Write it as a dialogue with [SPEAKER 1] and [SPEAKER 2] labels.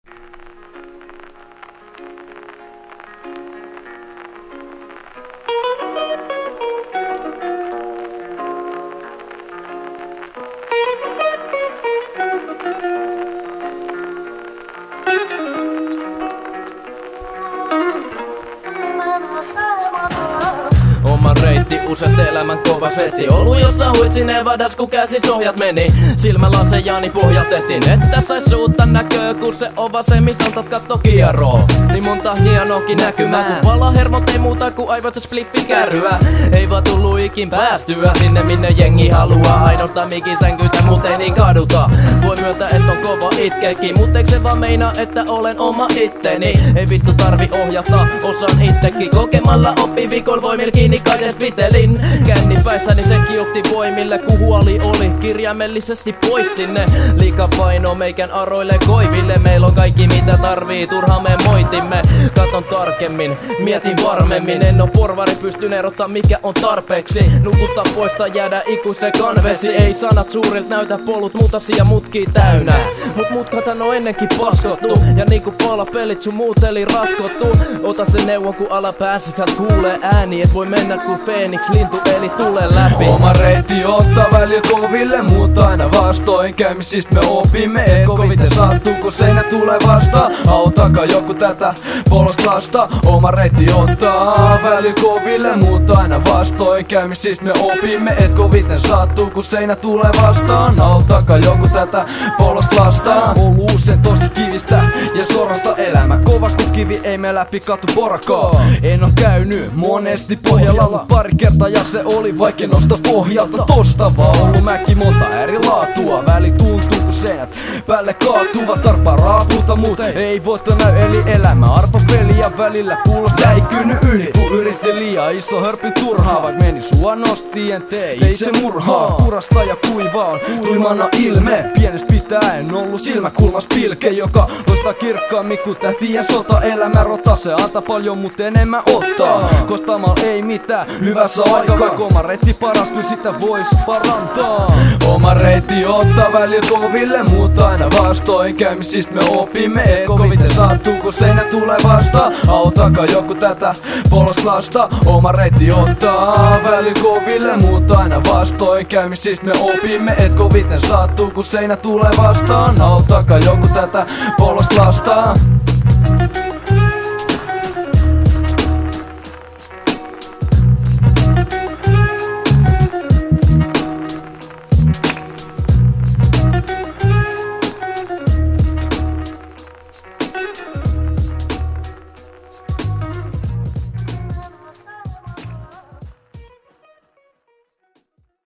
[SPEAKER 1] Oman reitti, useasti elämän kova setti. Ollut jossa huitsi Nevadas, kun käsis ohjat meni. Silmälasejaani pohjatettiin, että sais suutta näköä, kun se on vasemmistantat katto kieroo. Niin monta hienoakin näkymää, kun palahermot ei muuta kuin aivot se spliffi kärryä. Ei vaan tullu ikin päästyä sinne, minne jengi haluaa. Ainoastaan mikin sänkytä, mut ei niin kaduta. Voi myöntää, et on kova itkekin, mut eikö se vaan meinaa, että olen oma itteni. Ei vittu tarvi ohjata, osaan ittekin. Kokemalla oppi viikolla voimilla kiinni kaikes pitelin. Känni päissäni sekin otti voimille, kun huoli oli. Kirjaimellisesti poistin ne. Liika paino meikän aroille koiville. Meillä on kaikki mitä tarvii, turhaan me moitimme. Katon tarkemmin, mietin varmemmin. En oo porvari, pystyn erottaa mikä on tarpeeksi. Nukuttaa poista, jäädä ikuisen kanvesi. Ei sanat suurilta näytä polut, mutasia mutkii täynnä. Mut mutkatan on ennenkin paskottu. Ja niinku palapelit sun muut eli ratkottu. Ota se neuvon kun alapäässä sä kuulee ääni. Et voi mennä kun Phoenix lintu eli tule läpi.
[SPEAKER 2] Oma reitti ottaa välillä koville, mutta aina vastoinkäymisistä me opimme. Et koviten sattuu kun seinä tulee vastaan. Autaka joku tätä polosta lasta. Oma reitti ottaa välillä koville, mutta aina vastoinkäymisistä me opimme. Et koviten sattuu kun seinä tulee vastaan. Autaka joku tätä polosta lasta. Ollut usein tosi kivistä ja sorasta elämä. Kova kun kivi ei me läpi katu porakaa. En oo käynyt monesti pohjalla pari kertaa ja se oli vaikea nosta pohjalta tosta vaan. Ollut mäki monta eri laatua. Väli tuntuu kun seinät päälle kaatuva. Tarpaa raaputa mut ei voitto näy eli elämä. Arpa peliä välillä pullosta jäi kynny yli. Kun yritti liian iso hörppi turhaa. Vaik meni suonostien tei itse murhaa. Kurasta ja kuivaa on tuimana ilme. Pienestä pitäen ollut silmäkulmas pilke, joka loistaa kirkkaammin kun tähtien sota. Elämä rota se antaa paljon mut enemmän ottaa. Kostamal ei mitään hyvässä aikaa. Oma reitti paras kyllä sitä vois parantaa. Oma reitti ottaa välillä koville, mutta aina vastoinkäymisistä me opimme. Et koviten sattuu kun seinä tulee vastaan. Autaka joku tätä polosta lasta. Oma reitti ottaa välillä koville, mutta aina vastoinkäymisistä me opimme. Et koviten sattuu kun seinä tulee vastaan. Autaka joku tätä polosta lasta.